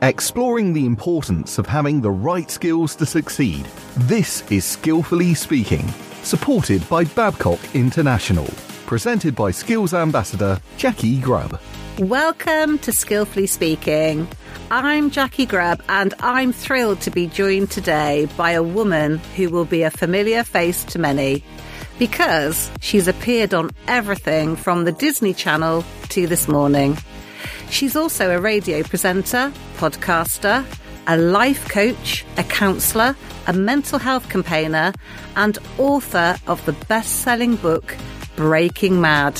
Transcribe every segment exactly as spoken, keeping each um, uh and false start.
exploring the importance of having the right skills to succeed. This is Skillfully Speaking, supported by Babcock International, presented by Skills Ambassador Jackie Grubb. Welcome to Skillfully Speaking. I'm Jackie Grubb, and I'm thrilled to be joined today by a woman who will be a familiar face to many, because she's appeared on everything from the Disney Channel to This Morning. She's also a radio presenter, podcaster, a life coach, a counsellor, a mental health campaigner, and author of the best-selling book, Breaking Mad.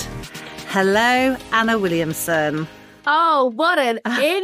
Hello, Anna Williamson. Oh, what an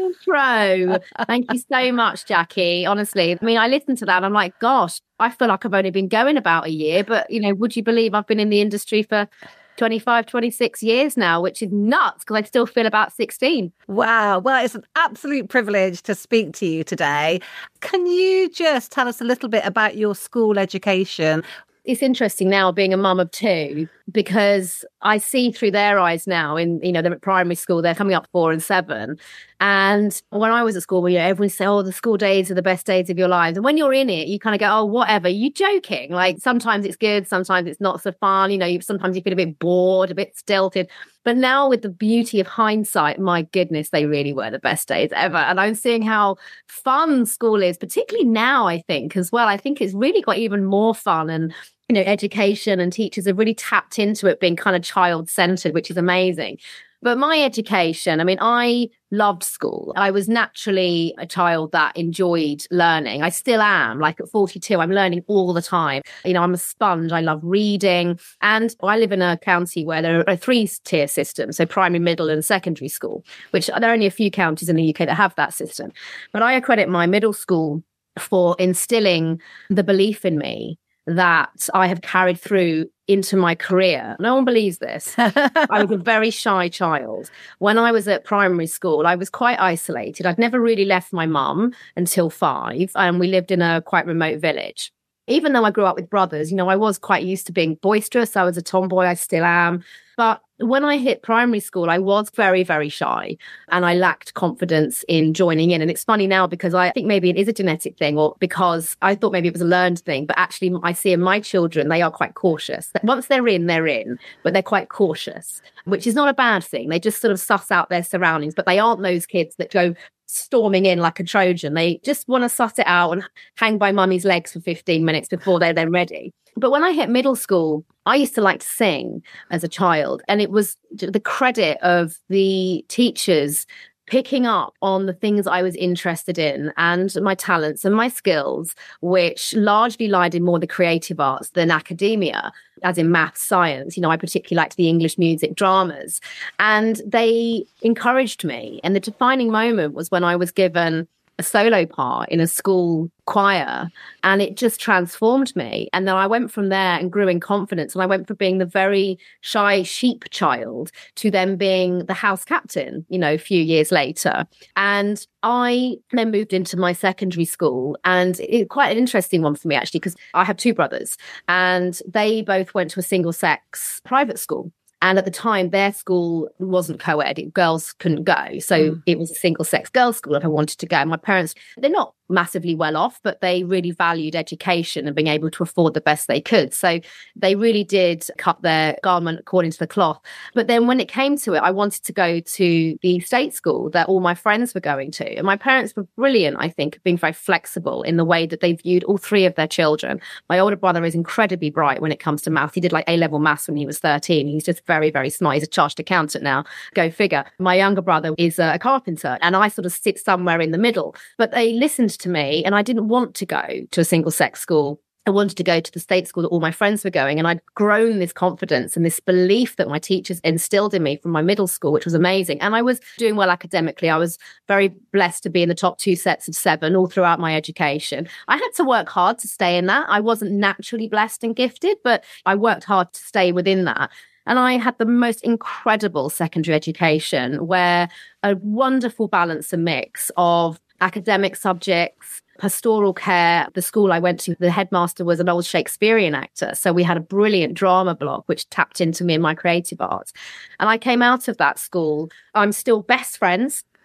intro. Thank you so much, Jackie. Honestly, I mean, I listened to that and I'm like, gosh, I feel like I've only been going about a year. But, you know, would you believe I've been in the industry for twenty-five, twenty-six years now, which is nuts because I still feel about sixteen. Wow. Well, it's an absolute privilege to speak to you today. Can you just tell us a little bit about your school education? It's interesting now being a mum of two because I see through their eyes now in, you know, they're at primary school, they're coming up four and seven. And when I was at school, you know, everyone say, oh, the school days are the best days of your lives. And when you're in it, you kind of go, oh, whatever, you're joking. Like sometimes it's good, sometimes it's not so fun. You know, you, sometimes you feel a bit bored, a bit stilted. But now with the beauty of hindsight, my goodness, they really were the best days ever. And I'm seeing how fun school is, particularly now, I think, as well. I think it's really got even more fun, and, you know, education and teachers have really tapped into it being kind of child-centered, which is amazing. But my education, I mean, I loved school. I was naturally a child that enjoyed learning. I still am. Like at forty-two, I'm learning all the time. You know, I'm a sponge. I love reading. And I live in a county where there are a three-tier system, so primary, middle and secondary school, which there are only a few counties in the U K that have that system. But I accredit my middle school for instilling the belief in me that I have carried through into my career. No one believes this. I was a very shy child. When I was at primary school, I was quite isolated. I'd never really left my mum until five, and we lived in a quite remote village. Even though I grew up with brothers, you know, I was quite used to being boisterous. I was a tomboy. I still am. But when I hit primary school, I was very, very shy and I lacked confidence in joining in. And it's funny now because I think maybe it is a genetic thing, or because I thought maybe it was a learned thing. But actually, I see in my children, they are quite cautious. Once they're in, they're in, but they're quite cautious, which is not a bad thing. They just sort of suss out their surroundings, but they aren't those kids that go storming in like a Trojan. They just want to suss it out and hang by mummy's legs for fifteen minutes before they're then ready. But when I hit middle school, I used to like to sing as a child, and it was the credit of the teachers picking up on the things I was interested in and my talents and my skills, which largely lied in more the creative arts than academia, as in maths, science. You know, I particularly liked the English music dramas, and they encouraged me. And the defining moment was when I was given a solo part in a school choir, and it just transformed me. And then I went from there and grew in confidence, and I went from being the very shy sheep child to then being the house captain, you know, a few years later. And I then moved into my secondary school, and it's quite an interesting one for me actually, because I have two brothers and they both went to a single sex private school. And at the time, their school wasn't co-ed. It, girls couldn't go. So mm. it was a single-sex girls' school if I wanted to go. My parents, they're not massively well off, but they really valued education and being able to afford the best they could. So they really did cut their garment according to the cloth. But then when it came to it, I wanted to go to the state school that all my friends were going to. And my parents were brilliant, I think, being very flexible in the way that they viewed all three of their children. My older brother is incredibly bright when it comes to math. He did like A-level maths when he was thirteen. He's just very, very smart. He's a chartered accountant now. Go figure. My younger brother is a carpenter, and I sort of sit somewhere in the middle. But they listened to me, and I didn't want to go to a single sex school. I wanted to go to the state school that all my friends were going, and I'd grown this confidence and this belief that my teachers instilled in me from my middle school, which was amazing. And I was doing well academically. I was very blessed to be in the top two sets of seven all throughout my education. I had to work hard to stay in that. I wasn't naturally blessed and gifted, but I worked hard to stay within that. And I had the most incredible secondary education where a wonderful balance and mix of academic subjects, pastoral care. The school I went to, the headmaster was an old Shakespearean actor. So we had a brilliant drama block, which tapped into me and my creative arts. And I came out of that school. I'm still best friends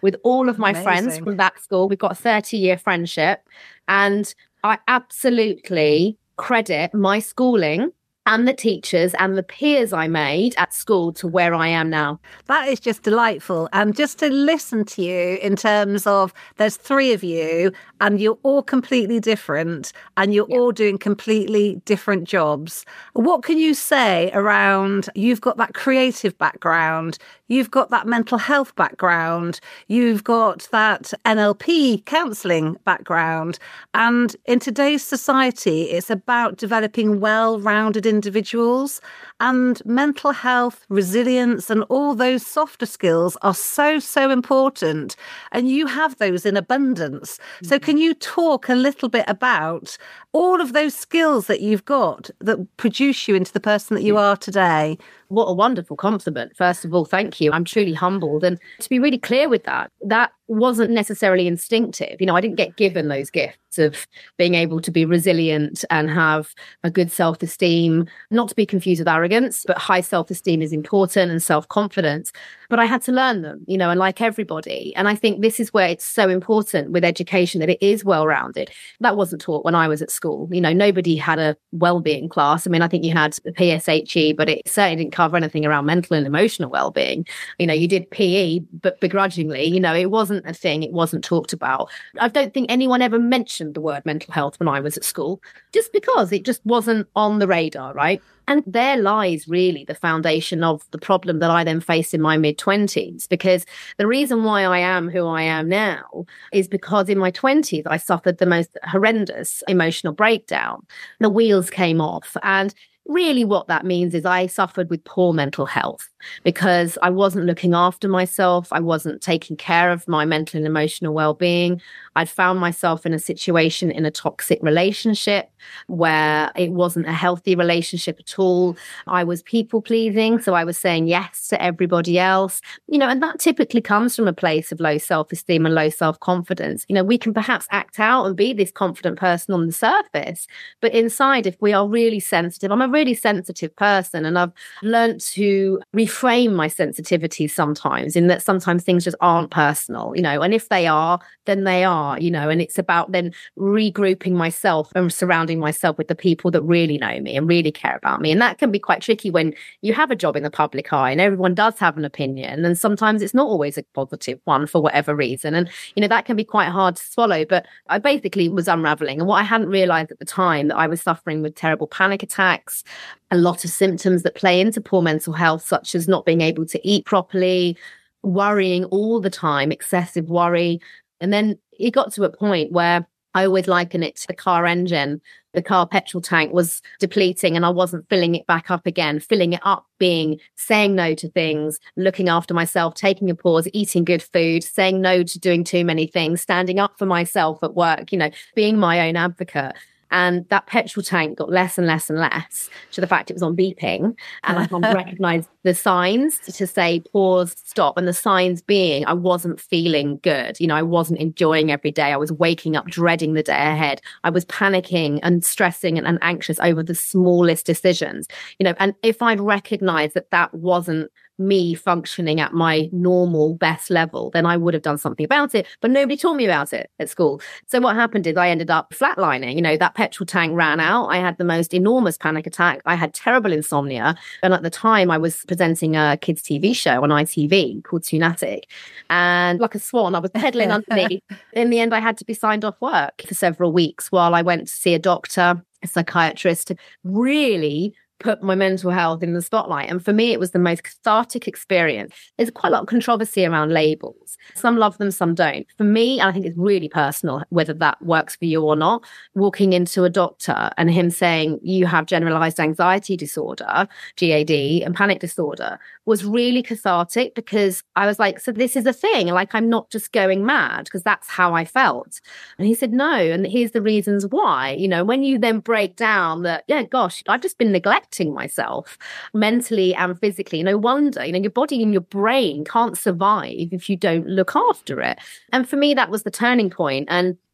with all of my Amazing. friends from that school. We've got a thirty year friendship, and I absolutely credit my schooling and the teachers and the peers I made at school to where I am now. That is just delightful. And just to listen to you in terms of there's three of you and you're all completely different and you're yeah. all doing completely different jobs. What can you say around, you've got that creative background, you've got that mental health background, you've got that N L P counselling background. And in today's society, it's about developing well-rounded individuals, and mental health, resilience, and all those softer skills are so, so important. And you have those in abundance. Mm-hmm. So can you talk a little bit about all of those skills that you've got that produce you into the person that you are today? What a wonderful compliment. First of all, thank you. I'm truly humbled. And to be really clear with that, that wasn't necessarily instinctive. You know, I didn't get given those gifts of being able to be resilient and have a good self-esteem, not to be confused with arrogance, but high self-esteem is important and self-confidence. But I had to learn them, you know, and like everybody. And I think this is where it's so important with education that it is well-rounded. That wasn't taught when I was at school. You know, nobody had a well-being class. I mean, I think you had the P S H E, but it certainly didn't cover anything around mental and emotional well-being. You know, you did P E, but begrudgingly, you know, it wasn't a thing. It wasn't talked about. I don't think anyone ever mentioned the word mental health when I was at school, just because it just wasn't on the radar, right? And there lies really the foundation of the problem that I then faced in my mid-twenties, because the reason why I am who I am now is because in my twenties, I suffered the most horrendous emotional breakdown. The wheels came off. And really what that means is I suffered with poor mental health because I wasn't looking after myself. I wasn't taking care of my mental and emotional well-being. I'd found myself in a situation in a toxic relationship where it wasn't a healthy relationship at all. I was people pleasing. So I was saying yes to everybody else, you know, and that typically comes from a place of low self-esteem and low self-confidence. You know, we can perhaps act out and be this confident person on the surface, but inside, if we are really sensitive, I'm a really sensitive person, and I've learned to reframe my sensitivity sometimes, in that sometimes things just aren't personal, you know, and if they are, then they are, you know, and it's about then regrouping myself and surrounding myself with the people that really know me and really care about me. And that can be quite tricky when you have a job in the public eye and everyone does have an opinion, and sometimes it's not always a positive one for whatever reason. And, you know, that can be quite hard to swallow. But I basically was unraveling, and what I hadn't realized at the time, that I was suffering with terrible panic attacks, a lot of symptoms that play into poor mental health, such as not being able to eat properly, worrying all the time, excessive worry. And then it got to a point where I always liken it to the car engine. The car petrol tank was depleting and I wasn't filling it back up again. Filling it up being saying no to things, looking after myself, taking a pause, eating good food, saying no to doing too many things, standing up for myself at work, you know, being my own advocate. And that petrol tank got less and less and less, to the fact it was on beeping. And I can't recognize the signs to say pause, stop. And the signs being I wasn't feeling good. You know, I wasn't enjoying every day. I was waking up dreading the day ahead. I was panicking and stressing and, and anxious over the smallest decisions. You know, and if I'd recognized that that wasn't me functioning at my normal best level, then I would have done something about it. But nobody taught me about it at school. So what happened is I ended up flatlining. You know, that petrol tank ran out. I had the most enormous panic attack. I had terrible insomnia. And at the time I was presenting a kids T V show on I T V called Toonatic. And like a swan, I was pedaling underneath. In the end, I had to be signed off work for several weeks while I went to see a doctor, a psychiatrist, to really put my mental health in the spotlight. And for me, it was the most cathartic experience. There's quite a lot of controversy around labels. Some love them, some don't. For me, and I think it's really personal, whether that works for you or not, walking into a doctor and him saying, you have generalized anxiety disorder, G A D, and panic disorder, was really cathartic, because I was like, so this is a thing. Like, I'm not just going mad, because that's how I felt. And he said, no. And here's the reasons why. You know, when you then break down that, yeah, gosh, I've just been neglected myself mentally and physically. No wonder, you know, your body and your brain can't survive if you don't look after it. And for me, that was the turning point. And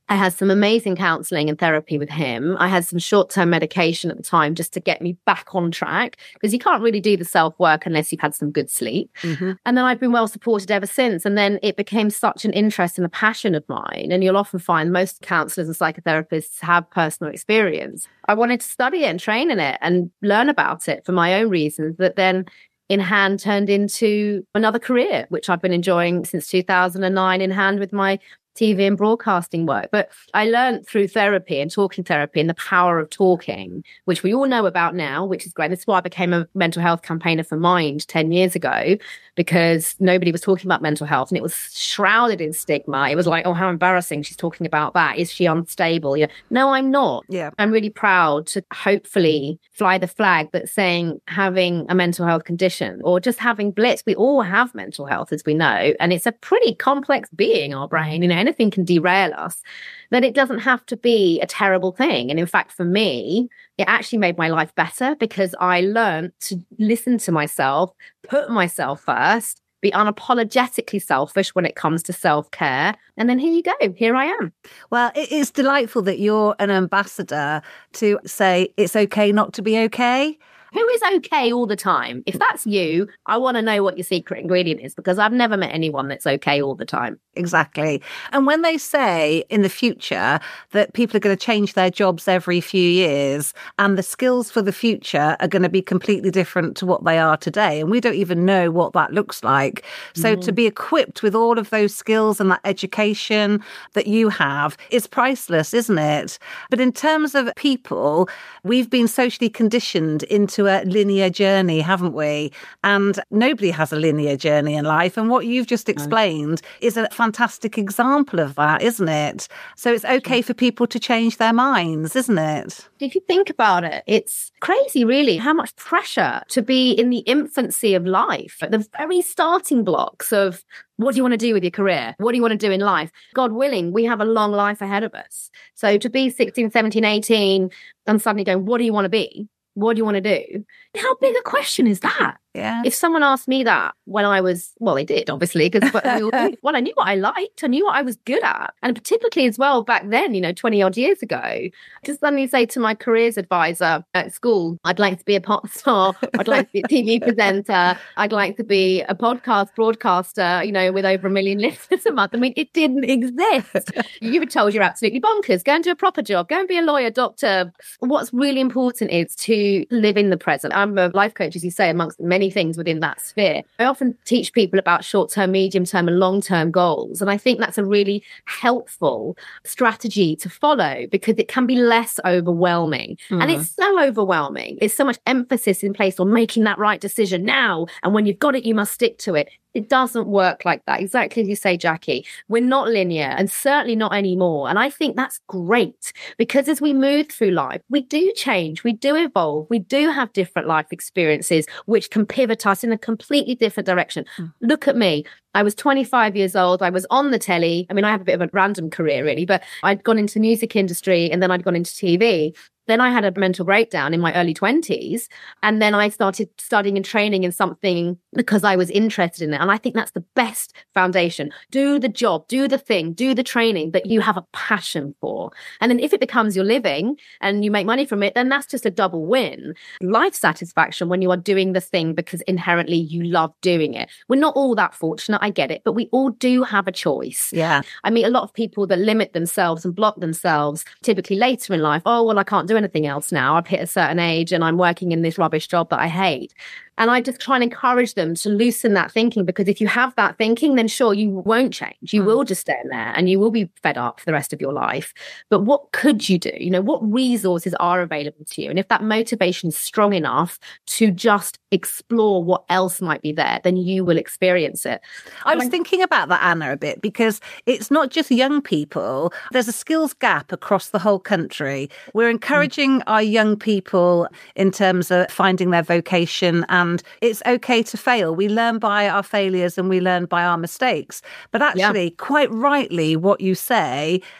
I had some amazing counselling and therapy with him. I had some short-term medication at the time just to get me back on track, because you can't really do the self-work unless you've had some good sleep. Mm-hmm. And then I've been well supported ever since. And then it became such an interest and a passion of mine. And you'll often find most counsellors and psychotherapists have personal experience. I wanted to study it and train in it and learn about it for my own reasons, that then in hand turned into another career, which I've been enjoying since two thousand nine, in hand with my T V and broadcasting work. But I learned through therapy and talking therapy and the power of talking, which we all know about now, which is great. This is why I became a mental health campaigner for Mind ten years ago, because nobody was talking about mental health and it was shrouded in stigma. It was like, oh, how embarrassing, she's talking about that. Is she unstable? Yeah. No, I'm not. Yeah. I'm really proud to hopefully fly the flag that's saying having a mental health condition or just having blitz, we all have mental health, as we know, and it's a pretty complex being, our brain, you know, anything can derail us, then it doesn't have to be a terrible thing. And in fact, for me, it actually made my life better, because I learned to listen to myself, put myself first, be unapologetically selfish when it comes to self-care. And then here you go, here I am. Well, it is delightful that you're an ambassador to say it's okay not to be okay. Who is okay all the time? If that's you, I want to know what your secret ingredient is, because I've never met anyone that's okay all the time. Exactly. And when they say in the future that people are going to change their jobs every few years and the skills for the future are going to be completely different to what they are today, and we don't even know what that looks like. So mm. to be equipped with all of those skills and that education that you have is priceless, isn't it? But in terms of people, we've been socially conditioned into a linear journey, haven't we? And nobody has a linear journey in life. And what you've just explained no. is a fantastic example of that, isn't it? So it's okay for people to change their minds, isn't it? If you think about it, it's crazy, really, how much pressure to be in the infancy of life, at the very starting blocks of what do you want to do with your career? What do you want to do in life? God willing, we have a long life ahead of us. So to be sixteen, seventeen, eighteen and suddenly going, what do you want to be? What do you want to do? How big a question is that? Yeah. If someone asked me that when I was, well, they did, obviously, because well, I knew what I liked. I knew what I was good at. And particularly as well back then, you know, twenty odd years ago, to suddenly say to my careers advisor at school, I'd like to be a pop star. I'd like to be a T V presenter. I'd like to be a podcast broadcaster, you know, with over a million listeners a month. I mean, it didn't exist. You were told you're absolutely bonkers. Go and do a proper job. Go and be a lawyer, doctor. What's really important is to live in the present. I'm a life coach, as you say, amongst many things within that sphere. I often teach people about short-term, medium-term and long-term goals. And I think that's a really helpful strategy to follow, because it can be less overwhelming. Mm. And it's so overwhelming. There's so much emphasis in place on making that right decision now. And when you've got it, you must stick to it. It doesn't work like that. Exactly as you say, Jackie. We're not linear, and certainly not anymore. And I think that's great, because as we move through life, we do change, we do evolve, we do have different life experiences, which can pivot us in a completely different direction. Mm. Look at me. I was twenty-five years old. I was on the telly. I mean, I have a bit of a random career, really, but I'd gone into the music industry and then I'd gone into T V. Then I had a mental breakdown in my early twenties. And then I started studying and training in something because I was interested in it. And I think that's the best foundation. Do the job, do the thing, do the training that you have a passion for. And then if it becomes your living and you make money from it, then that's just a double win. Life satisfaction when you are doing the thing because inherently you love doing it. We're not all that fortunate, I get it, but we all do have a choice. Yeah. I meet a lot of people that limit themselves and block themselves, typically later in life. Oh, well, I can't do anything else now. I've hit a certain age and I'm working in this rubbish job that I hate. And I just try and encourage them to loosen that thinking, because if you have that thinking, then sure, you won't change. You mm. will just stay in there and you will be fed up for the rest of your life. But what could you do? You know, what resources are available to you? And if that motivation is strong enough to just explore what else might be there, then you will experience it. I was thinking about that, Anna, a bit, because it's not just young people. There's a skills gap across the whole country. We're encouraging mm. our young people in terms of finding their vocation, and And it's okay to fail. We learn by our failures and we learn by our mistakes. But actually, yeah. quite rightly, what you say,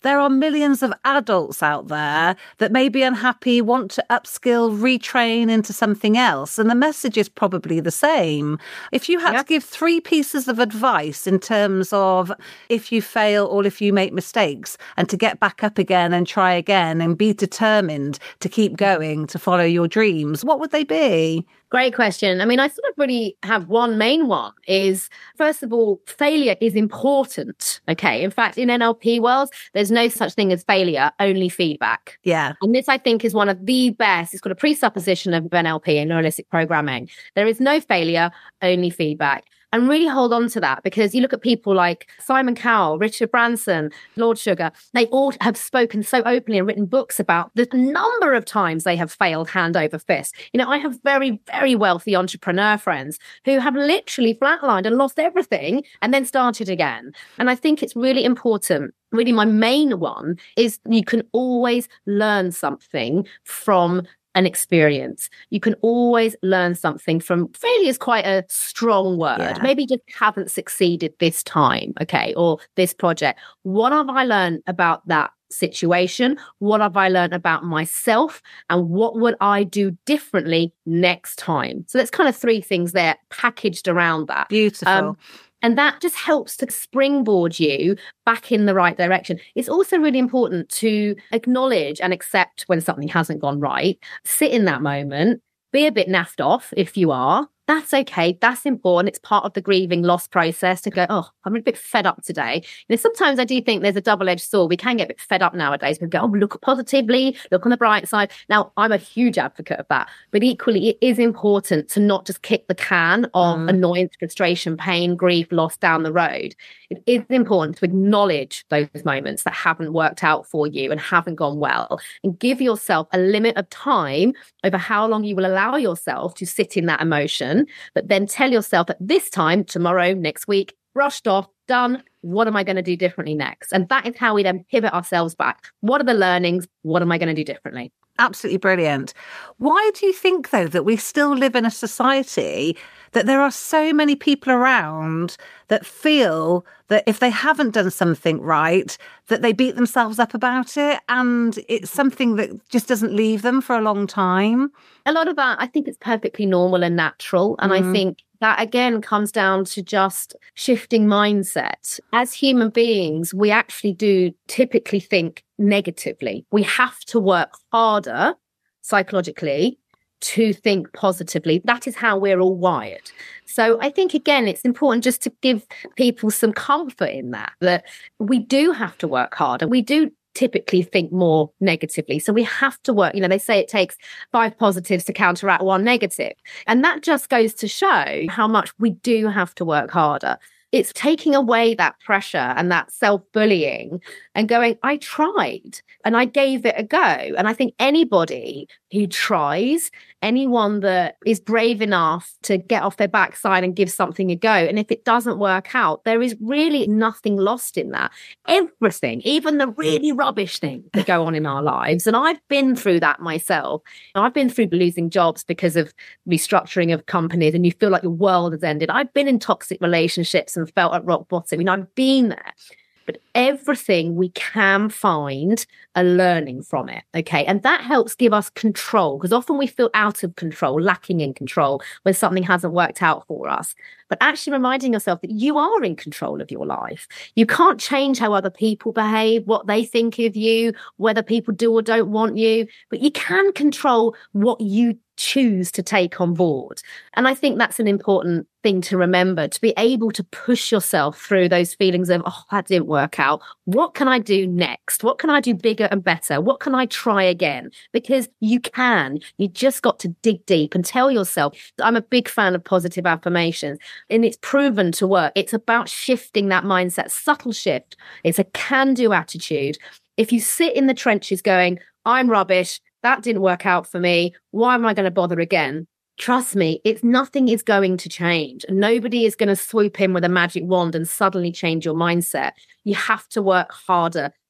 there are millions of adults out there that may be unhappy, want to upskill, retrain into something else. And the message is probably the same. If you had yeah. to give three pieces of advice in terms of if you fail or if you make mistakes and to get back up again and try again and be determined to keep going, to follow your dreams, what would they be? Great question. I mean, I sort of really have one main one is, first of all, failure is important. Okay. In fact, in N L P world, there's no such thing as failure, only feedback. Yeah. And this, I think, is one of the best. It's got a presupposition of N L P and neuro-linguistic programming. There is no failure, only feedback. And really hold on to that, because you look at people like Simon Cowell, Richard Branson, Lord Sugar, they all have spoken so openly and written books about the number of times they have failed hand over fist. You know, I have very, very wealthy entrepreneur friends who have literally flatlined and lost everything and then started again. And I think it's really important. Really, my main one is you can always learn something from an experience. You can always learn something from failure is quite a strong word. Yeah. Maybe just haven't succeeded this time, okay, or this project. What have I learned about that situation? What have I learned about myself? And what would I do differently next time? So that's kind of three things there packaged around that. Beautiful. Um, And that just helps to springboard you back in the right direction. It's also really important to acknowledge and accept when something hasn't gone right. Sit in that moment, be a bit naffed off if you are. That's okay. That's important. It's part of the grieving loss process to go, oh, I'm a bit fed up today. You know, sometimes I do think there's a double-edged sword. We can get a bit fed up nowadays. We go, oh, look positively, look on the bright side. Now, I'm a huge advocate of that. But equally, it is important to not just kick the can of mm. annoyance, frustration, pain, grief, loss down the road. It is important to acknowledge those moments that haven't worked out for you and haven't gone well, and give yourself a limit of time over how long you will allow yourself to sit in that emotion. But then tell yourself that this time, tomorrow, next week, brushed off, done. What am I going to do differently next? And that is how we then pivot ourselves back. What are the learnings? What am I going to do differently? Absolutely brilliant. Why do you think, though, that we still live in a society that there are so many people around that feel that if they haven't done something right, that they beat themselves up about it, and it's something that just doesn't leave them for a long time? A lot of that, I think it's perfectly normal and natural. And mm. I think that, again, comes down to just shifting mindset. As human beings, we actually do typically think negatively. We have to work harder psychologically to think positively. That is how we're all wired. So I think, again, it's important just to give people some comfort in that, that we do have to work harder. We do typically think more negatively. So we have to work, you know, they say it takes five positives to counteract one negative. And that just goes to show how much we do have to work harder. It's taking away that pressure and that self-bullying and going, I tried and I gave it a go. And I think anybody who tries, anyone that is brave enough to get off their backside and give something a go, and if it doesn't work out, there is really nothing lost in that. Everything, even the really rubbish things that go on in our lives. And I've been through that myself. I've been through losing jobs because of restructuring of companies, and you feel like your world has ended. I've been in toxic relationships and felt at rock bottom. You know, I've been there. But everything we can find a learning from it, okay? And that helps give us control, because often we feel out of control, lacking in control when something hasn't worked out for us. But actually reminding yourself that you are in control of your life. You can't change how other people behave, what they think of you, whether people do or don't want you, but you can control what you choose to take on board. And I think that's an important thing to remember, to be able to push yourself through those feelings of, oh, that didn't work out. What can I do next? What can I do bigger and better? What can I try again? Because you can. You just got to dig deep and tell yourself. I'm a big fan of positive affirmations, and it's proven to work. It's about shifting that mindset, subtle shift. It's a can-do attitude. If you sit in the trenches going, I'm rubbish, that didn't work out for me, why am I going to bother again? Trust me, it's nothing is going to change. Nobody is going to swoop in with a magic wand and suddenly change your mindset. You have to work harder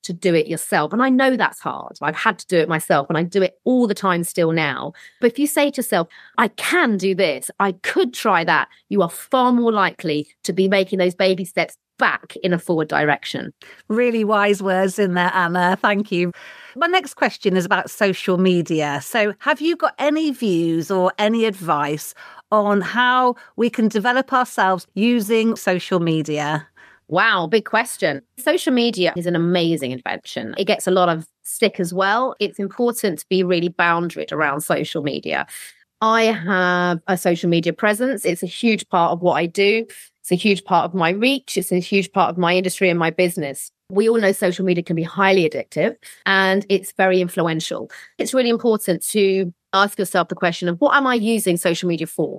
to do it yourself. And I know that's hard. I've had to do it myself and I do it all the time still now. But if you say to yourself, I can do this, I could try that, you are far more likely to be making those baby steps back in a forward direction. Really wise words in there, Anna. Thank you. My next question is about social media. So have you got any views or any advice on how we can develop ourselves using social media? Wow, big question. Social media is an amazing invention. It gets a lot of stick as well. It's important to be really boundaried around social media. I have a social media presence. It's a huge part of what I do. It's a huge part of my reach. It's a huge part of my industry and my business. We all know social media can be highly addictive and it's very influential. It's really important to ask yourself the question of, what am I using social media for?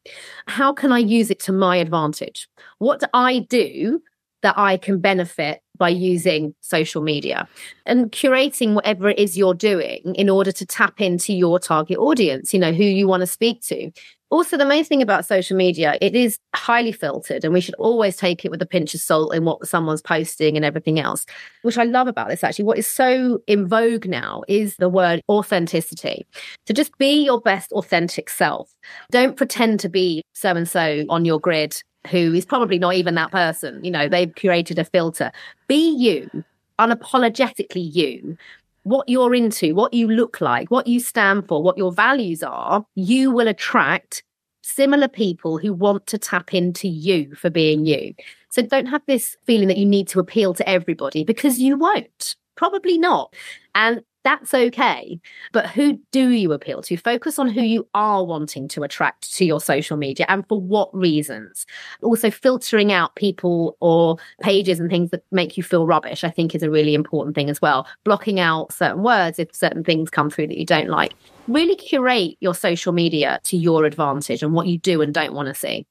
How can I use it to my advantage? What do I do that I can benefit by using social media? And curating whatever it is you're doing in order to tap into your target audience, you know, who you want to speak to. Also, the main thing about social media, it is highly filtered and we should always take it with a pinch of salt in what someone's posting and everything else, which I love about this actually. What is so in vogue now is the word authenticity. So just be your best authentic self. Don't pretend to be so-and-so on your grid who is probably not even that person. You know, they've curated a filter. Be you, unapologetically you. What you're into, what you look like, what you stand for, what your values are, you will attract similar people who want to tap into you for being you. So don't have this feeling that you need to appeal to everybody, because you won't. Probably not. And that's okay. But who do you appeal to? Focus on who you are wanting to attract to your social media and for what reasons. Also, filtering out people or pages and things that make you feel rubbish, I think, is a really important thing as well. Blocking out certain words if certain things come through that you don't like. Really curate your social media to your advantage and what you do and don't want to see.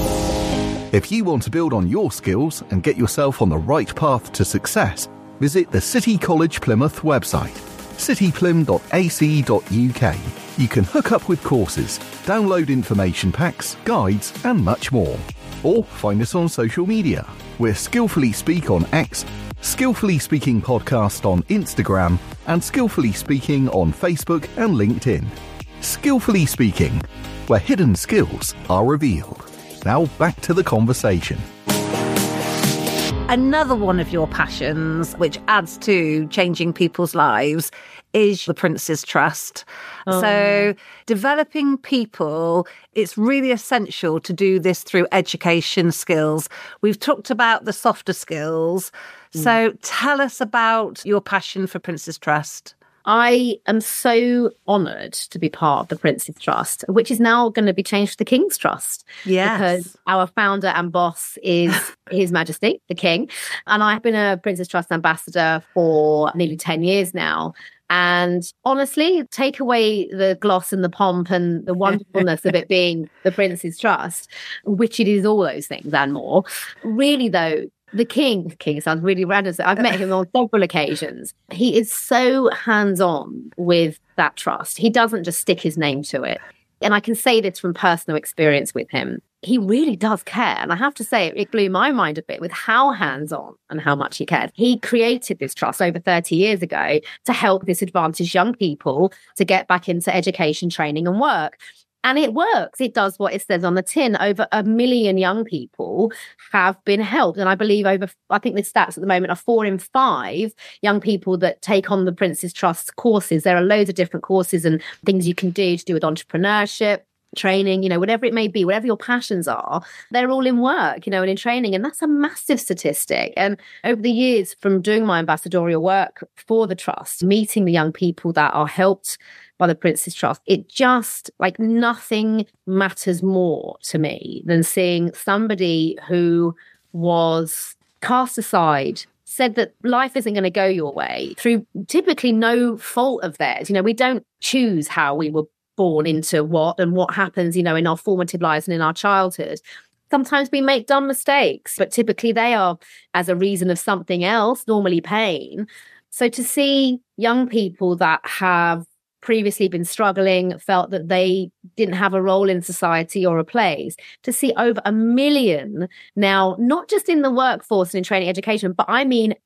If you want to build on your skills and get yourself on the right path to success, visit the City College Plymouth website, city plym dot a c dot u k. You can hook up with courses, download information packs, guides and much more. Or find us on social media. We're Skillfully Speak on X, Skillfully Speaking Podcast on Instagram and Skillfully Speaking on Facebook and LinkedIn. Skillfully Speaking, where hidden skills are revealed. Now back to the conversation. Another one of your passions, which adds to changing people's lives, is the Prince's Trust. Oh. So developing people, it's really essential to do this through education skills. We've talked about the softer skills. Mm. So tell us about your passion for Prince's Trust. I am so honoured to be part of the Prince's Trust, which is now going to be changed to the King's Trust. Yes. Because our founder and boss is His Majesty, the King. And I've been a Prince's Trust ambassador for nearly ten years now. And honestly, take away the gloss and the pomp and the wonderfulness of it being the Prince's Trust, which it is all those things and more. Really, though, the King, King sounds really random. I've met him on several occasions. He is so hands-on with that trust. He doesn't just stick his name to it. And I can say this from personal experience with him. He really does care. And I have to say, it blew my mind a bit with how hands-on and how much he cared. He created this trust over thirty years ago to help disadvantaged young people to get back into education, training and work. And it works. It does what it says on the tin. Over a million young people have been helped. And I believe over, I think the stats at the moment are four in five young people that take on the Prince's Trust courses. There are loads of different courses and things you can do to do with entrepreneurship, training, you know, whatever it may be, whatever your passions are, they're all in work, you know, and in training. And that's a massive statistic. And over the years from doing my ambassadorial work for the trust, meeting the young people that are helped by the Prince's Trust, it just, like, nothing matters more to me than seeing somebody who was cast aside, said that life isn't going to go your way through typically no fault of theirs. You know, we don't choose how we were born into what and what happens, you know, in our formative lives and in our childhood. Sometimes we make dumb mistakes, but typically they are as a reason of something else, normally pain. So to see young people that have previously been struggling, felt that they didn't have a role in society or a place, to see over a million now, not just in the workforce and in training education, but I mean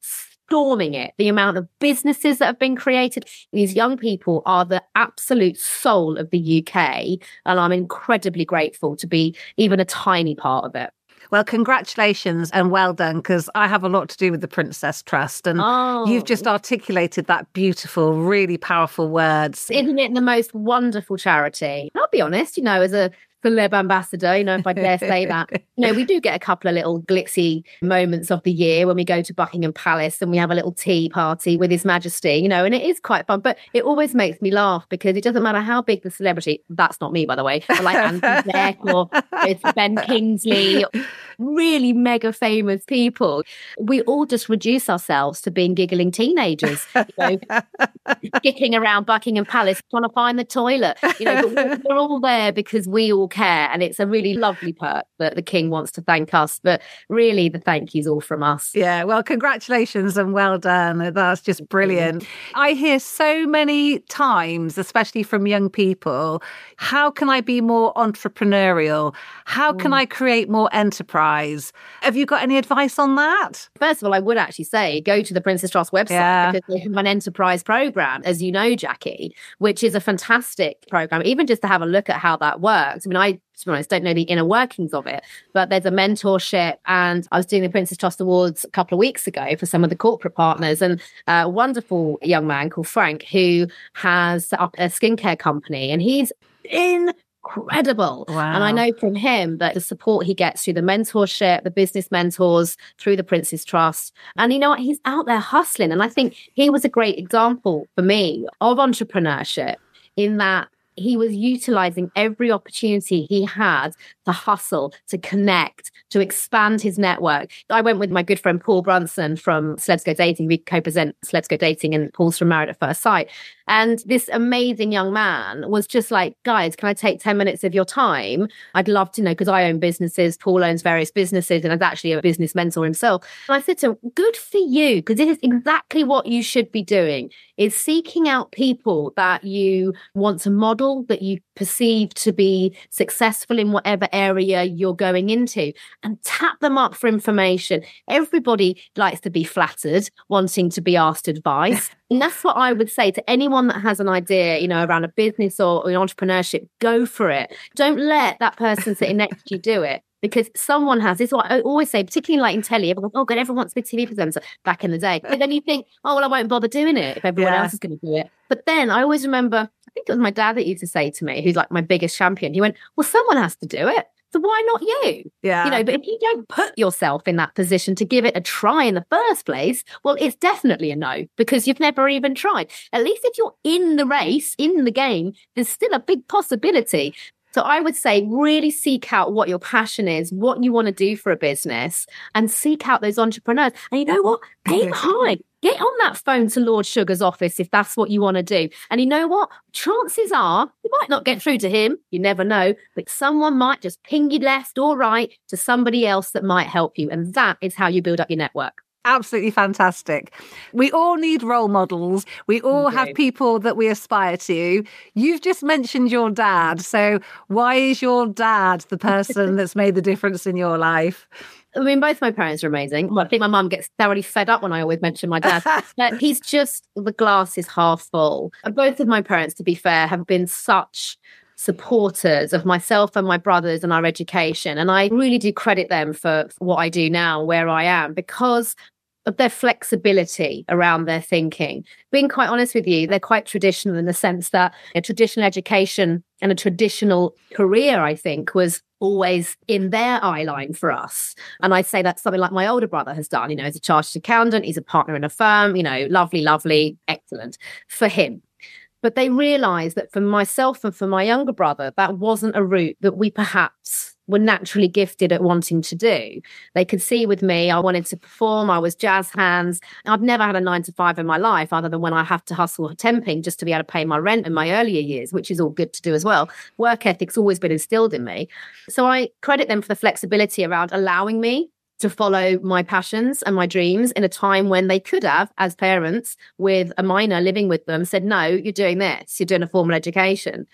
storming it. The amount of businesses that have been created. These young people are the absolute soul of the U K. And I'm incredibly grateful to be even a tiny part of it. Well, congratulations and well done, because I have a lot to do with the Princess Trust, and oh. you've just articulated that beautiful, really powerful words. Isn't it the most wonderful charity? I'll be honest, you know, as a celeb ambassador, you know, if I dare say that, you know, we do get a couple of little glitzy moments of the year when we go to Buckingham Palace and we have a little tea party with His Majesty, you know, and it is quite fun, but it always makes me laugh because it doesn't matter how big the celebrity, that's not me, by the way, but like Andy Beck or it's Ben Kingsley, really mega famous people, we all just reduce ourselves to being giggling teenagers, you know, kicking around Buckingham Palace trying to find the toilet, you know, but we're, we're all there because we all care, and it's a really lovely perk that the King wants to thank us, but really the thank you's all from us. Yeah, well, congratulations and well done. That's just brilliant. I hear so many times, especially from young people, how can I be more entrepreneurial? How can mm. I create more enterprise? Have you got any advice on that? First of all, I would actually say go to the Princess Trust website yeah. because they have an enterprise program, as you know, Jackie, which is a fantastic program, even just to have a look at how that works. I mean, I, to be honest, don't know the inner workings of it, but there's a mentorship. And I was doing the Princess Trust Awards a couple of weeks ago for some of the corporate partners, and a wonderful young man called Frank who has set up a skincare company, and he's in incredible. Wow. And I know from him that the support he gets through the mentorship, the business mentors, through the Princess Trust. And you know what? He's out there hustling. And I think he was a great example for me of entrepreneurship in that he was utilizing every opportunity he had to hustle, to connect, to expand his network. I went with my good friend Paul Brunson from Celebs Go Dating. We co-present Celebs Go Dating, and Paul's from Married at First Sight. And this amazing young man was just like, guys, can I take ten minutes of your time? I'd love to know, because I own businesses. Paul owns various businesses and is actually a business mentor himself. And I said to him, good for you, because this is exactly what you should be doing, is seeking out people that you want to model, that you perceive to be successful in whatever area you're going into, and tap them up for information. Everybody likes to be flattered, wanting to be asked advice. And that's what I would say to anyone that has an idea, you know, around a business or, or entrepreneurship. Go for it. Don't let that person sitting next to you do it, because someone has. This is what I always say, particularly like in telly. Everyone goes, oh, God, everyone wants to be T V presenter back in the day. But then you think, oh, well, I won't bother doing it if everyone yeah. else is going to do it. But then I always remember, I think it was my dad that used to say to me, who's like my biggest champion. He went, well, someone has to do it. So why not you? Yeah. You know, but if you don't put yourself in that position to give it a try in the first place, well, it's definitely a no, because you've never even tried. At least if you're in the race, in the game, there's still a big possibility. So I would say really seek out what your passion is, what you want to do for a business, and seek out those entrepreneurs. And you know what? Aim high. Get on that phone to Lord Sugar's office if that's what you want to do. And you know what? Chances are you might not get through to him. You never know. But someone might just ping you left or right to somebody else that might help you. And that is how you build up your network. Absolutely fantastic. We all need role models. We all have people that we aspire to. You've just mentioned your dad. So why is your dad the person that's made the difference in your life? I mean, both my parents are amazing. Well, I think my mum gets thoroughly fed up when I always mention my dad. But he's just, the glass is half full. And both of my parents, to be fair, have been such supporters of myself and my brothers and our education. And I really do credit them for what I do now, where I am, because of their flexibility around their thinking. Being quite honest with you, they're quite traditional in the sense that a traditional education and a traditional career, I think, was always in their eye line for us. And I'd say that's something like my older brother has done. You know, as a chartered accountant, he's a partner in a firm, you know, lovely, lovely, excellent for him. But they realised that for myself and for my younger brother, that wasn't a route that we perhaps were naturally gifted at wanting to do. They could see with me, I wanted to perform, I was jazz hands. I've never had a nine to five in my life, other than when I have to hustle temping just to be able to pay my rent in my earlier years, which is all good to do as well. Work ethic's always been instilled in me. So I credit them for the flexibility around allowing me to follow my passions and my dreams in a time when they could have, as parents with a minor living with them, said, no, you're doing this, you're doing a formal education.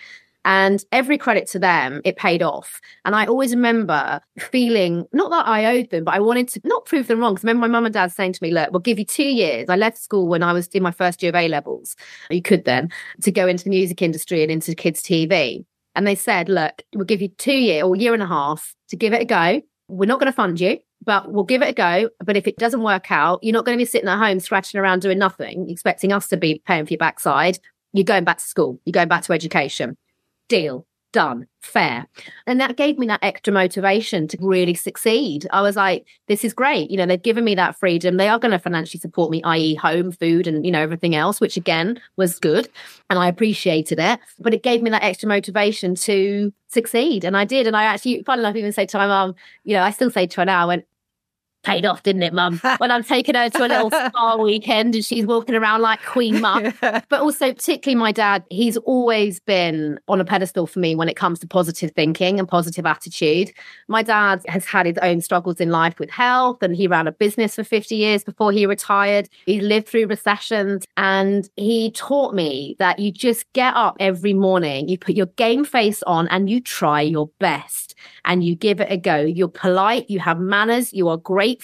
And every credit to them, it paid off. And I always remember feeling, not that I owed them, but I wanted to not prove them wrong. Because I remember my mum and dad saying to me, look, we'll give you two years. I left school when I was in my first year of A-levels. You could then, to go into the music industry and into kids' T V. And they said, look, we'll give you two years or a year and a half to give it a go. We're not going to fund you, but we'll give it a go. But if it doesn't work out, you're not going to be sitting at home scratching around doing nothing, expecting us to be paying for your backside. You're going back to school. You're going back to education. Deal. Done. Fair. And that gave me that extra motivation to really succeed. I was like, this is great. You know, they've given me that freedom. They are going to financially support me, that is home, food, and, you know, everything else, which again was good. And I appreciated it. But it gave me that extra motivation to succeed. And I did. And I actually, funny enough, even say to my mum, you know, I still say to her now, I went, paid off, didn't it, Mum? When I'm taking her to a little spa weekend and she's walking around like Queen Mum. Yeah. But also, particularly my dad, he's always been on a pedestal for me when it comes to positive thinking and positive attitude. My dad has had his own struggles in life with health, and he ran a business for fifty years before he retired. He lived through recessions, and he taught me that you just get up every morning, you put your game face on, and you try your best, and you give it a go. You're polite, you have manners, you are grateful,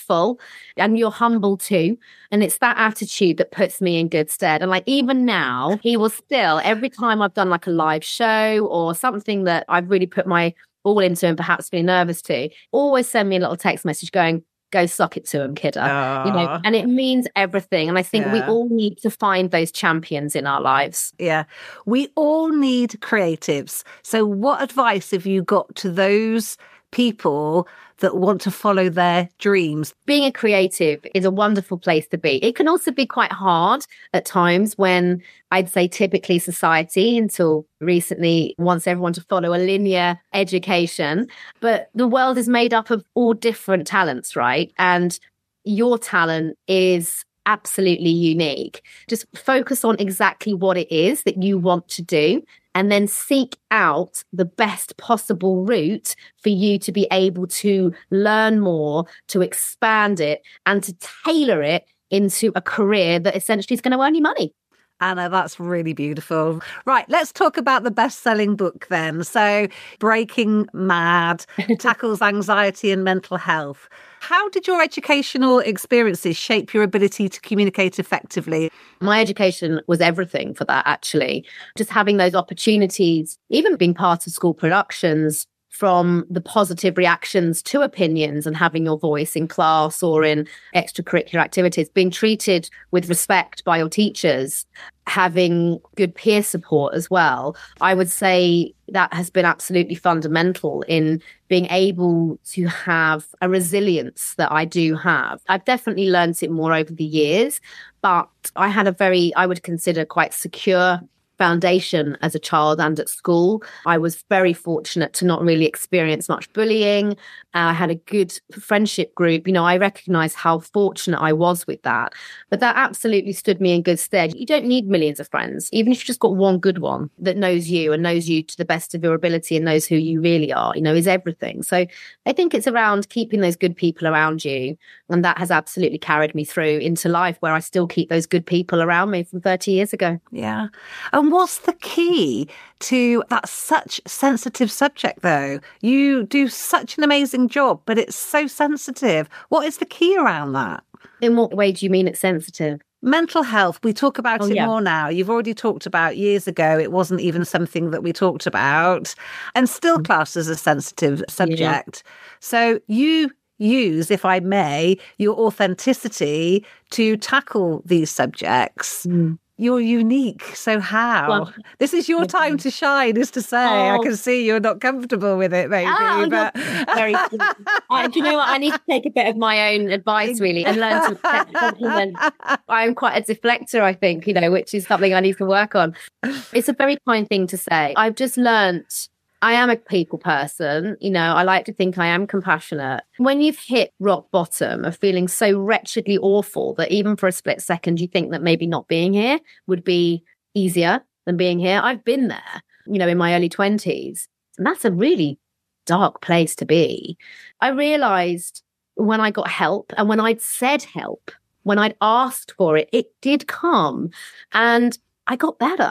and you're humble too. And it's that attitude that puts me in good stead. And like, even now, he will still, every time I've done like a live show or something that I've really put my all into and perhaps feeling nervous to, always send me a little text message going, go suck it to him, kiddo. Aww. You know, and it means everything. And I think yeah. we all need to find those champions in our lives. Yeah, we all need creatives. So what advice have you got to those people that want to follow their dreams? Being a creative is a wonderful place to be. It can also be quite hard at times when, I'd say, typically society, until recently, wants everyone to follow a linear education. But the world is made up of all different talents, right? And your talent is absolutely unique. Just focus on exactly what it is that you want to do, and then seek out the best possible route for you to be able to learn more, to expand it, and to tailor it into a career that essentially is going to earn you money. Anna, that's really beautiful. Right, let's talk about the best-selling book then. So, Breaking Mad tackles anxiety and mental health. How did your educational experiences shape your ability to communicate effectively? My education was everything for that, actually. Just having those opportunities, even being part of school productions, from the positive reactions to opinions and having your voice in class or in extracurricular activities, being treated with respect by your teachers, having good peer support as well. I would say that has been absolutely fundamental in being able to have a resilience that I do have. I've definitely learned it more over the years, but I had a very, I would consider quite secure foundation as a child and at school. I was very fortunate to not really experience much bullying. Uh, I had a good friendship group. You know, I recognize how fortunate I was with that. But that absolutely stood me in good stead. You don't need millions of friends, even if you've just got one good one that knows you and knows you to the best of your ability and knows who you really are, you know, is everything. So I think it's around keeping those good people around you. And that has absolutely carried me through into life, where I still keep those good people around me from thirty years ago. Yeah. Um, What's the key to that such sensitive subject, though? You do such an amazing job, but it's so sensitive. What is the key around that? In what way do you mean it's sensitive? Mental health. We talk about oh, it yeah. more now. You've already talked about years ago. It wasn't even something that we talked about, and still classed as a sensitive subject. Yeah. So you use, if I may, your authenticity to tackle these subjects. Mm. You're unique. So how? Well, this is your time to shine, is to say. Oh. I can see you're not comfortable with it, maybe. Oh, but... very I, do you know what? I need to take a bit of my own advice, really, and learn to accept compliments. I'm quite a deflector, I think, you know, which is something I need to work on. It's a very kind thing to say. I've just learnt I am a people person. You know, I like to think I am compassionate. When you've hit rock bottom of feeling so wretchedly awful that even for a split second, you think that maybe not being here would be easier than being here. I've been there, you know, in my early twenties. And that's a really dark place to be. I realized when I got help, and when I'd said help, when I'd asked for it, it did come. And I got better.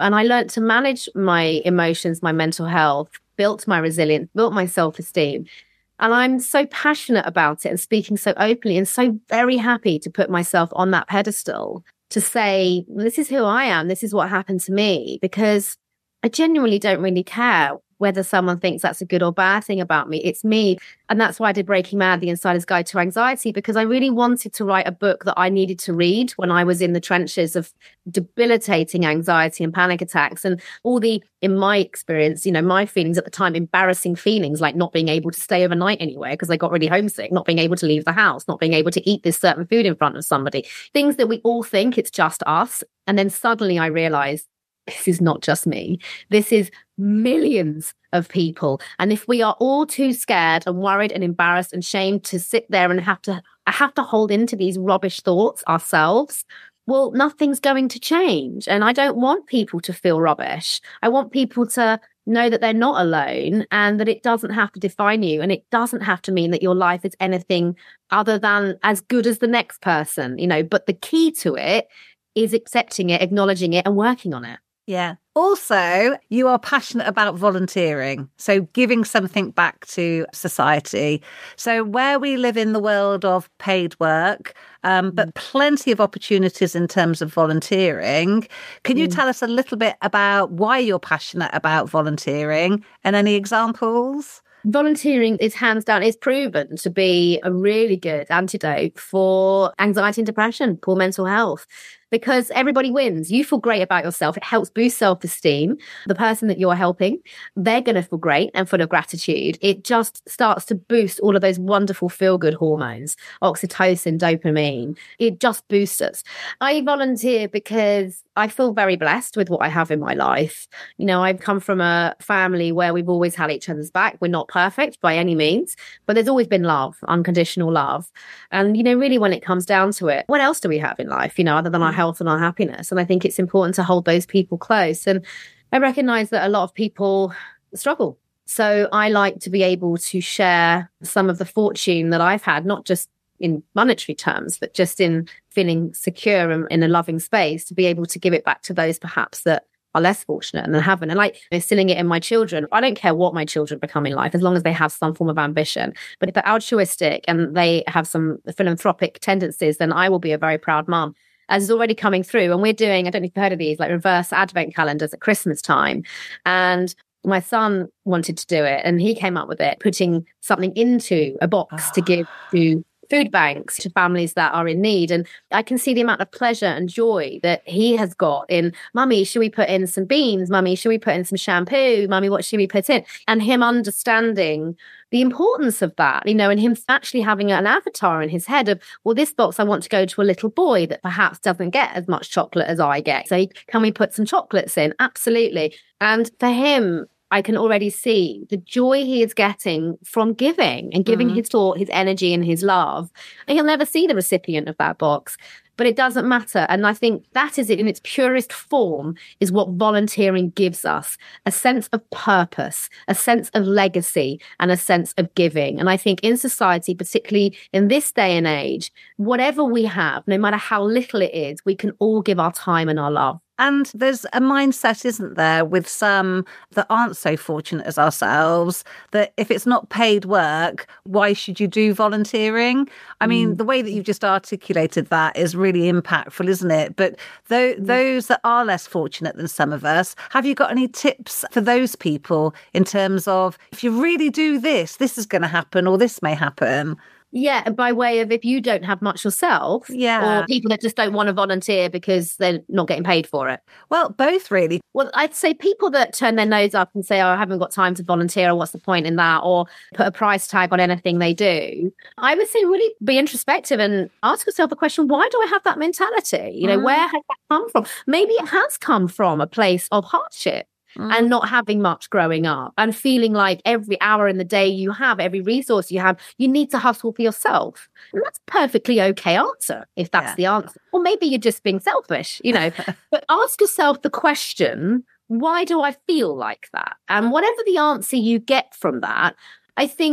And I learned to manage my emotions, my mental health, built my resilience, built my self-esteem. And I'm so passionate about it and speaking so openly and so very happy to put myself on that pedestal to say, this is who I am. This is what happened to me, because I genuinely don't really care whether someone thinks that's a good or bad thing about me. It's me. And that's why I did Breaking Mad, The Insider's Guide to Anxiety, because I really wanted to write a book that I needed to read when I was in the trenches of debilitating anxiety and panic attacks and all the, in my experience, you know, my feelings at the time, embarrassing feelings like not being able to stay overnight anywhere because I got really homesick, not being able to leave the house, not being able to eat this certain food in front of somebody, things that we all think it's just us. And then suddenly I realized, this is not just me. This is millions of people. And if we are all too scared and worried and embarrassed and shamed to sit there and have to have to hold into these rubbish thoughts ourselves, well, nothing's going to change. And I don't want people to feel rubbish. I want people to know that they're not alone and that it doesn't have to define you. And it doesn't have to mean that your life is anything other than as good as the next person, you know, but the key to it is accepting it, acknowledging it and working on it. Yeah. Also, you are passionate about volunteering, so giving something back to society. So where we live in the world of paid work, um, but plenty of opportunities in terms of volunteering. Can you mm. tell us a little bit about why you're passionate about volunteering and any examples? Volunteering is hands down, is proven to be a really good antidote for anxiety and depression, poor mental health, because everybody wins. You feel great about yourself. It helps boost self-esteem. The person that you're helping, they're going to feel great and full of gratitude. It just starts to boost all of those wonderful feel-good hormones, oxytocin, dopamine. It just boosts us. I volunteer because I feel very blessed with what I have in my life. You know, I've come from a family where we've always had each other's back. We're not perfect by any means, but there's always been love, unconditional love. And, you know, really when it comes down to it, what else do we have in life, you know, other than our health and our happiness? And I think it's important to hold those people close. And I recognize that a lot of people struggle. So I like to be able to share some of the fortune that I've had, not just in monetary terms, but just in feeling secure and in a loving space, to be able to give it back to those perhaps that are less fortunate and haven't. And like instilling it in my children. I don't care what my children become in life, as long as they have some form of ambition. But if they're altruistic and they have some philanthropic tendencies, then I will be a very proud mum. As is already coming through. And we're doing, I don't know if you've heard of these, like reverse advent calendars at Christmas time. And my son wanted to do it and he came up with it, putting something into a box oh. to give to food banks, to families that are in need. And I can see the amount of pleasure and joy that he has got in, Mummy, should we put in some beans? Mummy, should we put in some shampoo? Mummy, what should we put in? And him understanding the importance of that, you know, and him actually having an avatar in his head of, well, this box, I want to go to a little boy that perhaps doesn't get as much chocolate as I get. So can we put some chocolates in? Absolutely. And for him, I can already see the joy he is getting from giving and giving mm-hmm. his thought, his energy and his love. And he'll never see the recipient of that box, but it doesn't matter. And I think that is it in its purest form, is what volunteering gives us: a sense of purpose, a sense of legacy, and a sense of giving. And I think in society, particularly in this day and age, whatever we have, no matter how little it is, we can all give our time and our love. And there's a mindset, isn't there, with some that aren't so fortunate as ourselves, that if it's not paid work, why should you do volunteering? I mean, mm. the way that you've just articulated that is really impactful, isn't it? But th- mm. those that are less fortunate than some of us, have you got any tips for those people in terms of, if you really do this, this is going to happen or this may happen? Yeah, by way of, if you don't have much yourself, yeah, or people that just don't want to volunteer because they're not getting paid for it. Well, both really. Well, I'd say people that turn their nose up and say, oh, I haven't got time to volunteer, or what's the point in that, or put a price tag on anything they do. I would say really be introspective and ask yourself the question, why do I have that mentality? You know, mm. where has that come from? Maybe it has come from a place of hardship. Mm. And not having much growing up and feeling like every hour in the day you have, every resource you have, you need to hustle for yourself. And that's a perfectly okay answer if that's yeah. the answer. Or maybe you're just being selfish, you know. But ask yourself the question, why do I feel like that? And whatever the answer you get from that, I think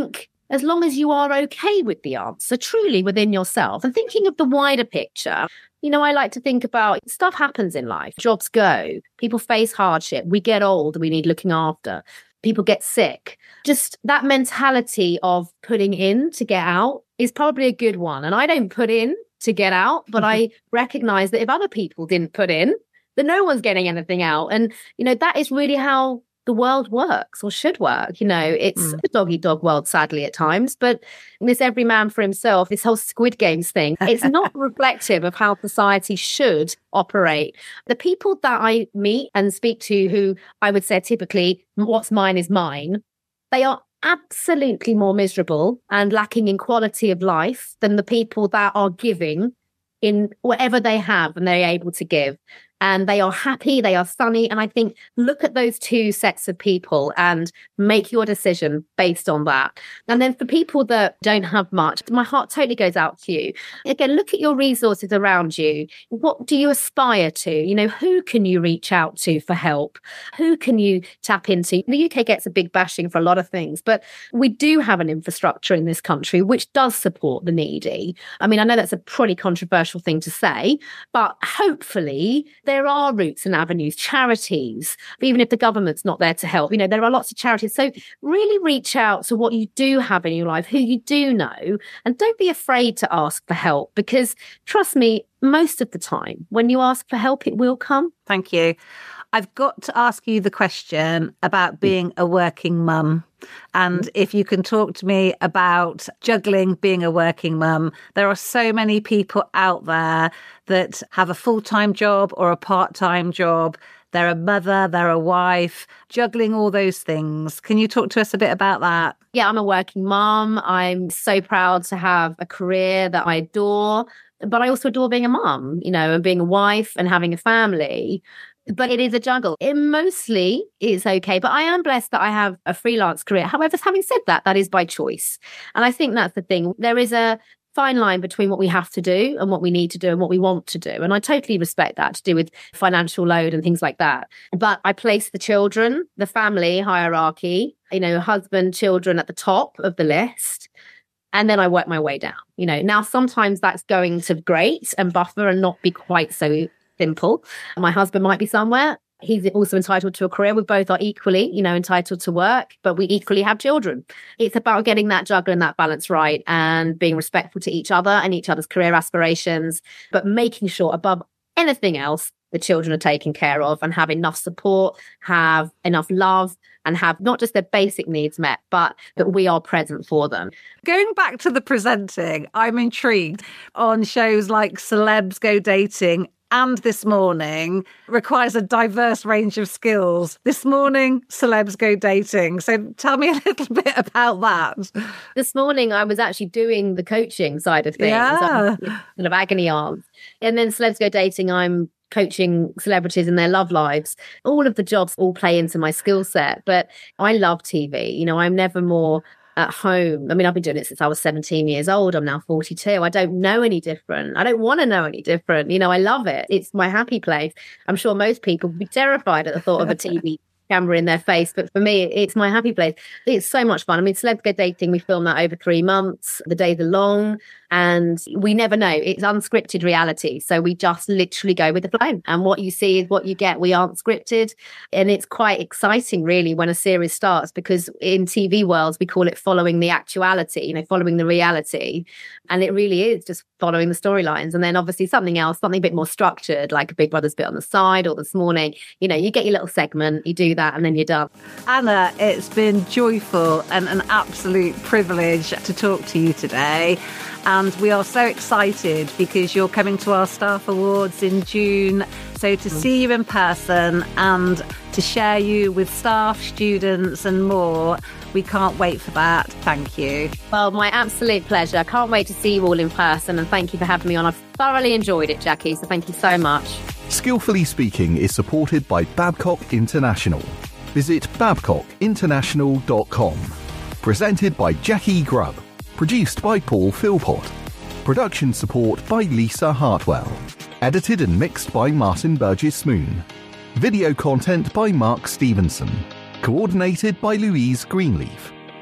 as long as you are okay with the answer, truly within yourself. And thinking of the wider picture, you know, I like to think about stuff happens in life. Jobs go, people face hardship, we get old, we need looking after, people get sick. Just that mentality of putting in to get out is probably a good one. And I don't put in to get out, but I recognize that if other people didn't put in, then no one's getting anything out. And, you know, that is really how the world works or should work. You know, it's mm. a dog-eat-dog world, sadly, at times, but this every man for himself, this whole Squid Games thing, it's not reflective of how society should operate. The people that I meet and speak to who I would say typically, what's mine is mine, they are absolutely more miserable and lacking in quality of life than the people that are giving in whatever they have and they're able to give. And they are happy, they are sunny. And I think look at those two sets of people and make your decision based on that. And then for people that don't have much, my heart totally goes out to you. Again, look at your resources around you. What do you aspire to? You know, who can you reach out to for help? Who can you tap into? The U K gets a big bashing for a lot of things, but we do have an infrastructure in this country which does support the needy. I mean, I know that's a pretty controversial thing to say, but hopefully there are routes and avenues, charities, even if the government's not there to help. You know, there are lots of charities. So really reach out to what you do have in your life, who you do know, and don't be afraid to ask for help, because trust me, most of the time when you ask for help, it will come. Thank you. I've got to ask you the question about being a working mum. And if you can talk to me about juggling being a working mum. There are so many people out there that have a full-time job or a part-time job. They're a mother, they're a wife, juggling all those things. Can you talk to us a bit about that? Yeah, I'm a working mum. I'm so proud to have a career that I adore, but I also adore being a mum, you know, and being a wife and having a family. But it is a juggle. It mostly is okay. But I am blessed that I have a freelance career. However, having said that, that is by choice. And I think that's the thing. There is a fine line between what we have to do and what we need to do and what we want to do. And I totally respect that, to do with financial load and things like that. But I place the children, the family hierarchy, you know, husband, children at the top of the list. And then I work my way down. You know, now sometimes that's going to grate and buffer and not be quite so simple. My husband might be somewhere. He's also entitled to a career. We both are equally, you know, entitled to work, but we equally have children. It's about getting that juggle and that balance right and being respectful to each other and each other's career aspirations, but making sure above anything else, the children are taken care of and have enough support, have enough love, and have not just their basic needs met, but that we are present for them. Going back to the presenting, I'm intrigued on shows like Celebs Go Dating and This Morning requires a diverse range of skills. This Morning, Celebs Go Dating. So tell me a little bit about that. This morning, I was actually doing the coaching side of things. Yeah. Sort of agony aunts. And then Celebs Go Dating, I'm coaching celebrities in their love lives. All of the jobs all play into my skill set, but I love T V. You know, I'm never more at home. I mean, I've been doing it since I was seventeen years old. I'm now forty-two. I don't know any different. I don't want to know any different. You know, I love it. It's my happy place. I'm sure most people would be terrified at the thought of a T V camera in their face, but for me, it's my happy place. It's so much fun. I mean, Celebs Go Dating, we filmed that over three months. The days are long and we never know. It's unscripted reality. So we just literally go with the flow. And what you see is what you get. We aren't scripted. And it's quite exciting, really, when a series starts, because in T V worlds, we call it following the actuality, you know, following the reality. And it really is just following the storylines. And then obviously something else, something a bit more structured, like a Big Brother's bit on the side or This Morning, you know, you get your little segment, you do that, and then you're done. Anna, it's been joyful and an absolute privilege to talk to you today. And we are so excited because you're coming to our Staff Awards in June. So to see you in person and to share you with staff, students and more, we can't wait for that. Thank you. Well, my absolute pleasure. I can't wait to see you all in person, and thank you for having me on. I've thoroughly enjoyed it, Jackie, so thank you so much. Skillfully Speaking is supported by Babcock International. Visit babcock international dot com. Presented by Jackie Grubb. Produced by Paul Philpott. Production support by Lisa Hartwell. Edited and mixed by Martin Burgess-Moon. Video content by Mark Stevenson. Coordinated by Louise Greenleaf.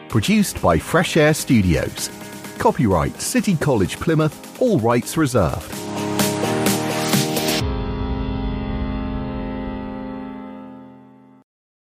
Produced by Fresh Air Studios. Copyright City College Plymouth, all rights reserved.